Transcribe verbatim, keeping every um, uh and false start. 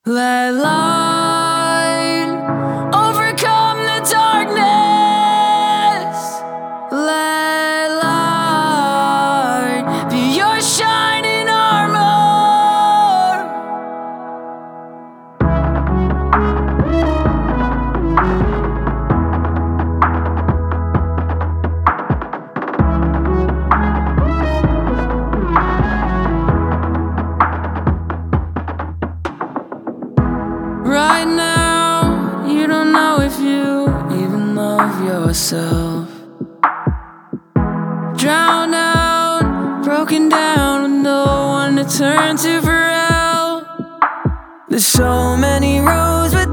Let light overcome the darkness. Let light be your shining armor. Right now, you don't know if you even love yourself. Drowned out, broken down, with no one to turn to for help. There's so many roads, but